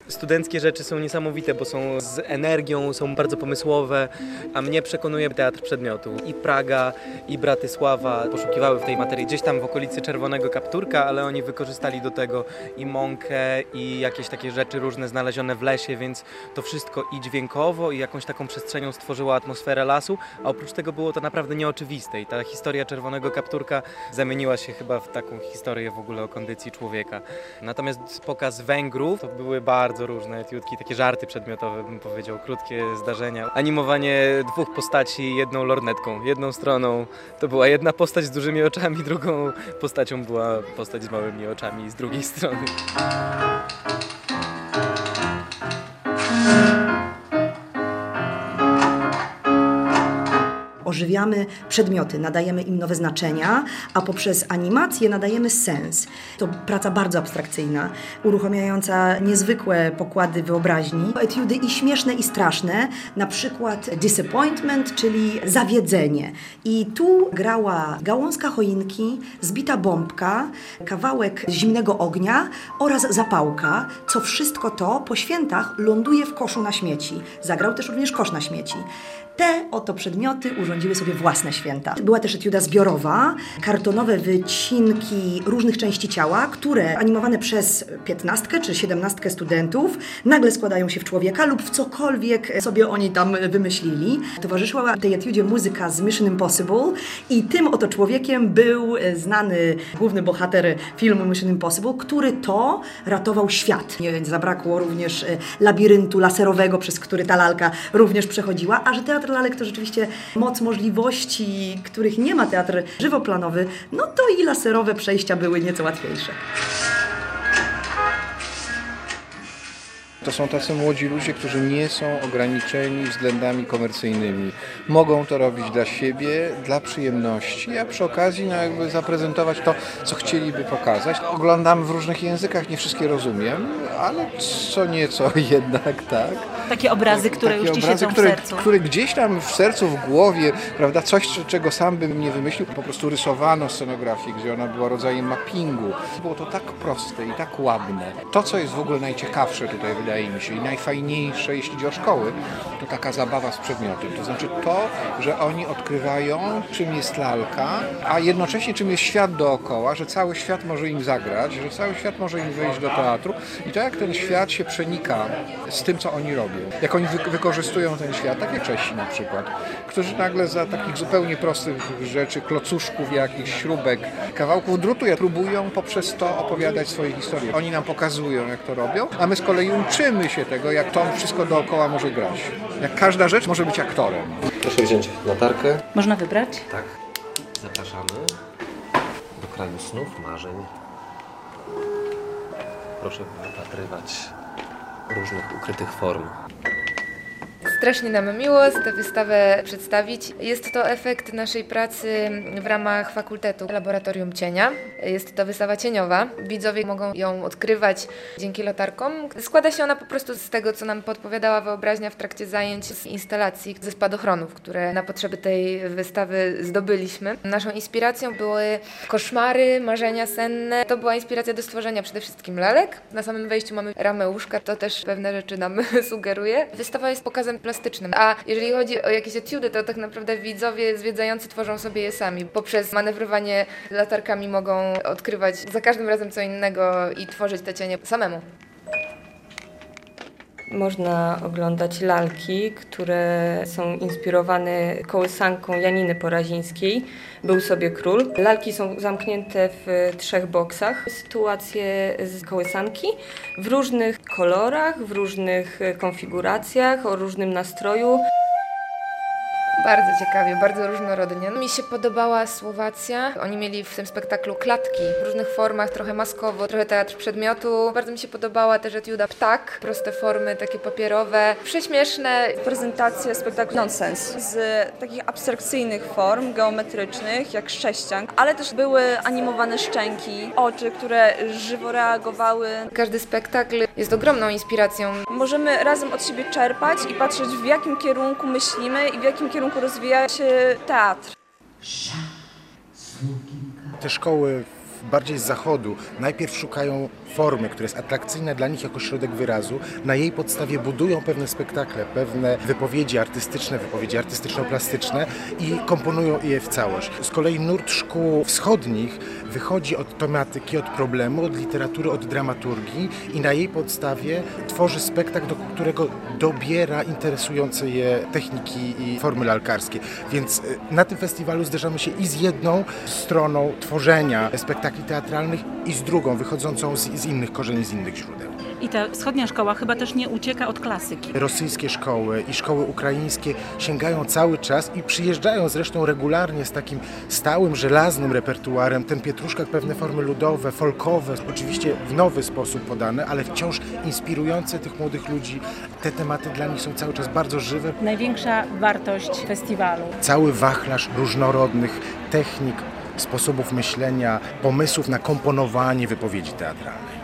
Studenckie rzeczy są niesamowite, bo są z energią, są bardzo pomysłowe, a mnie przekonuje teatr przedmiotu. I Praga, i Bratysława poszukiwały w tej materii gdzieś tam w okolicy Czerwonego Kapturka, ale oni wykorzystali do tego i mąkę, i jakieś takie rzeczy różne znalezione w lesie, więc to wszystko i dźwiękowo, i jakąś taką przestrzenią stworzyło atmosferę lasu, a oprócz tego było to naprawdę nieoczywiste i ta historia Czerwonego Kapturka zamieniła się chyba w taką historię w ogóle o kondycji człowieka. Natomiast pokaz Węgrów to były bardzo różne etiudki, takie żarty przedmiotowe, bym powiedział, krótkie zdarzenia. Animowanie dwóch postaci jedną lornetką, jedną stroną to była jedna postać z dużymi oczami, drugą postacią była postać z małymi oczami z drugiej strony. Ożywiamy przedmioty, nadajemy im nowe znaczenia, a poprzez animację nadajemy sens. To praca bardzo abstrakcyjna, uruchamiająca niezwykłe pokłady wyobraźni. Etiudy i śmieszne, i straszne, na przykład disappointment, czyli zawiedzenie. I tu grała gałązka choinki, zbita bombka, kawałek zimnego ognia oraz zapałka, co wszystko to po świętach ląduje w koszu na śmieci. Zagrał też również kosz na śmieci. Te oto przedmioty urządziły sobie własne święta. Była też etiuda zbiorowa, kartonowe wycinki różnych części ciała, które animowane przez 15 czy 17 studentów nagle składają się w człowieka lub w cokolwiek sobie oni tam wymyślili. Towarzyszyła tej etiudzie muzyka z Mission Impossible i tym oto człowiekiem był znany główny bohater filmu Mission Impossible, który to ratował świat. Nie zabrakło również labiryntu laserowego, przez który ta lalka również przechodziła, a że teatr lalek to rzeczywiście moc możliwości, których nie ma teatr żywoplanowy, no to i laserowe przejścia były nieco łatwiejsze. To są tacy młodzi ludzie, którzy nie są ograniczeni względami komercyjnymi. Mogą to robić dla siebie, dla przyjemności, a przy okazji jakby zaprezentować to, co chcieliby pokazać. Oglądam w różnych językach, nie wszystkie rozumiem, ale co nieco jednak, tak. Takie obrazy, które takie już ci obrazy, siedzą w sercu. Które gdzieś tam w sercu, w głowie, prawda, coś, czego sam bym nie wymyślił, po prostu rysowano scenografię, gdzie ona była rodzajem mappingu. Było to tak proste i tak ładne. To, co jest w ogóle najciekawsze tutaj, wydaje mi się, i najfajniejsze, jeśli chodzi o szkoły, to taka zabawa z przedmiotem. To znaczy to, że oni odkrywają, czym jest lalka, a jednocześnie czym jest świat dookoła, że cały świat może im zagrać, że cały świat może im wejść do teatru i to, jak ten świat się przenika z tym, co oni robią. Jak oni wykorzystują ten świat, tak jak Czesi na przykład, którzy nagle za takich zupełnie prostych rzeczy, klocuszków, jakichś śrubek, kawałków drutu, próbują poprzez to opowiadać swoje historie. Oni nam pokazują, jak to robią, a my z kolei uczymy się tego, jak to wszystko dookoła może grać. Jak każda rzecz może być aktorem. Proszę wziąć latarkę. Można wybrać? Tak. Zapraszamy do kraju snów, marzeń. Proszę wypatrywać różnych ukrytych form. Strasznie nam miło tę wystawę przedstawić. Jest to efekt naszej pracy w ramach Fakultetu Laboratorium Cienia. Jest to wystawa cieniowa. Widzowie mogą ją odkrywać dzięki latarkom. Składa się ona po prostu z tego, co nam podpowiadała wyobraźnia w trakcie zajęć z instalacji ze spadochronów, które na potrzeby tej wystawy zdobyliśmy. Naszą inspiracją były koszmary, marzenia senne. To była inspiracja do stworzenia przede wszystkim lalek. Na samym wejściu mamy ramę łóżka, to też pewne rzeczy nam sugeruje. Wystawa jest pokazem plastycznym, a jeżeli chodzi o jakieś etiudy, to tak naprawdę widzowie zwiedzający tworzą sobie je sami. Poprzez manewrowanie latarkami mogą odkrywać za każdym razem co innego i tworzyć te cienie samemu. Można oglądać lalki, które są inspirowane kołysanką Janiny Porazińskiej. Był sobie król. Lalki są zamknięte w 3 boksach. Sytuacje z kołysanki w różnych kolorach, w różnych konfiguracjach, o różnym nastroju. Bardzo ciekawie, bardzo różnorodnie. Mi się podobała Słowacja. Oni mieli w tym spektaklu klatki w różnych formach, trochę maskowo, trochę teatr przedmiotu. Bardzo mi się podobała też etiuda Ptak, proste formy, takie papierowe, prześmieszne. Prezentacje spektaklu Nonsens z takich abstrakcyjnych form geometrycznych, jak sześcian, ale też były animowane szczęki, oczy, które żywo reagowały. Każdy spektakl jest ogromną inspiracją. Możemy razem od siebie czerpać i patrzeć, w jakim kierunku myślimy i w jakim kierunku rozwija się teatr. Te szkoły bardziej z zachodu najpierw szukają formy, która jest atrakcyjna dla nich jako środek wyrazu. Na jej podstawie budują pewne spektakle, pewne wypowiedzi artystyczno-plastyczne i komponują je w całość. Z kolei nurt szkół wschodnich wychodzi od tematyki, od problemu, od literatury, od dramaturgii i na jej podstawie tworzy spektakl, do którego dobiera interesujące je techniki i formy lalkarskie. Więc na tym festiwalu zderzamy się i z jedną stroną tworzenia spektakli teatralnych i z drugą, wychodzącą z innych korzeni, z innych źródeł. I ta wschodnia szkoła chyba też nie ucieka od klasyki. Rosyjskie szkoły i szkoły ukraińskie sięgają cały czas i przyjeżdżają zresztą regularnie z takim stałym, żelaznym repertuarem. Ten Pietruszkak, pewne formy ludowe, folkowe, oczywiście w nowy sposób podane, ale wciąż inspirujące tych młodych ludzi. Te tematy dla nich są cały czas bardzo żywe. Największa wartość festiwalu. Cały wachlarz różnorodnych technik, sposobów myślenia, pomysłów na komponowanie wypowiedzi teatralnej.